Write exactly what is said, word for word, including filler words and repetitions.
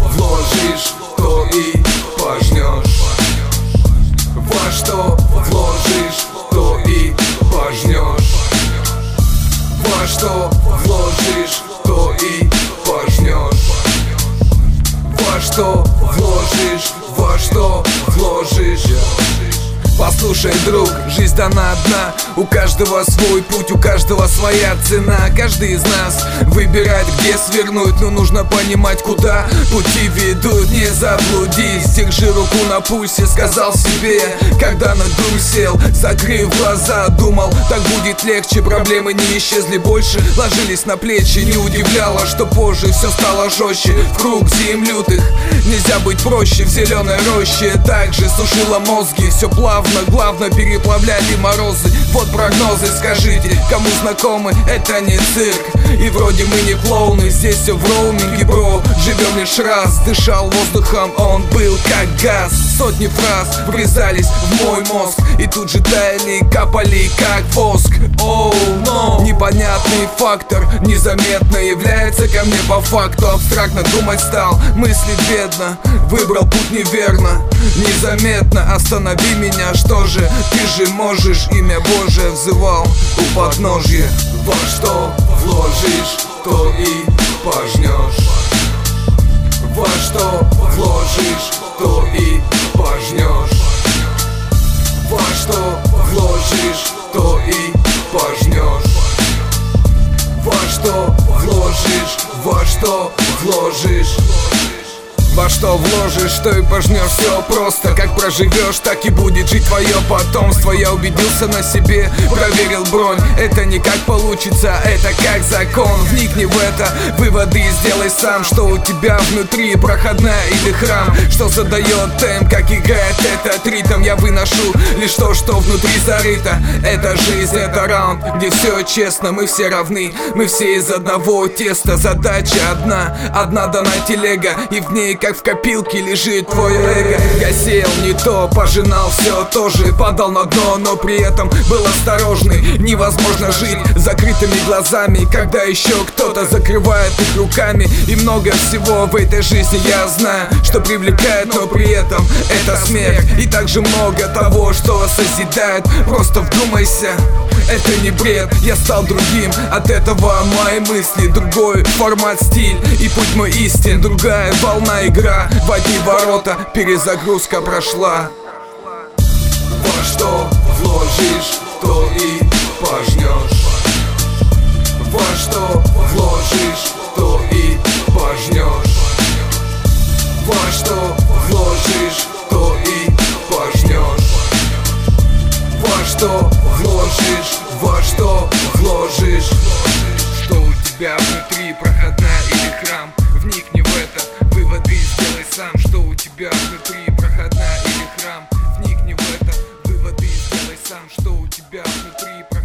вложишь, то и пожнешь. Во что вложишь, то и пожнешь. Во что вложишь, то и пожнешь. Во что вложишь, во что вложишь. Послушай, друг, жизнь дана одна. У каждого свой путь, у каждого своя цена. Каждый из нас выбирает, где свернуть, но нужно понимать, куда пути ведут. Не заблудись, держи руку на пульсе. Сказал себе, когда на дурь сел, закрыв глаза, думал, так будет легче. Проблемы не исчезли больше, ложились на плечи. Не удивляло, что позже все стало жестче. В круг зим лютых нельзя быть проще. В зеленой роще также сушило мозги. Все плавно, главное переплавляли морозы. Вот прогнозы, скажите, кому знакомы, это не цирк. И вроде мы не клоуны, здесь все в роуминге, бро. Живем лишь раз, дышал воздухом, он был как газ. Сотни фраз врезались в мой мозг и тут же таяли, капали как воск. Оу, oh, но непонятный фактор незаметно является ко мне по факту. Абстрактно думать стал, мыслить бедно, выбрал путь неверно. Незаметно останови меня, что же, ты же можешь. Имя Божие взывал у подножья. Во что вложишь, то и пожнешь. Во что вложишь, то и пожнешь. Во что вложишь, то и пожнешь. Во что вложишь, во что вложишь. Во что вложишь, что и пожнешь, все просто. Как проживешь, так и будет жить твое потомство. Я убедился на себе, проверил бронь. Это не как получится, это как закон. Вникни в это, выводы сделай сам. Что у тебя внутри, проходная или храм? Что задает темп, как играет этот ритм? Я выношу лишь то, что внутри зарыто. Это жизнь, это раунд, где все честно. Мы все равны, мы все из одного теста. Задача одна, одна дана телега, и в ней как в копилке лежит твой эго. Я сеял не то, пожинал все то же, падал на дно, но при этом был осторожный. Невозможно жить с закрытыми глазами, когда еще кто-то закрывает их руками. И много всего в этой жизни я знаю, что привлекает, но при этом это смерть. И также много того, что созидает. Просто вдумайся, это не бред, я стал другим. От этого мои мысли, другой формат, стиль и путь мой истин. Другая волна, игра в одни ворота, перезагрузка прошла. Во что вложишь, то и пожнешь. Во что вложишь, то и пожнешь. Во что вложишь, то и пожнешь. Во что вложишь, во что вложишь. Что у тебя внутри, проходная или храм? Вникни в это, выводы сделай сам. Что у тебя внутри, проходная или храм? Вникни в это, выводы сделай сам. Что у тебя внутри, проходная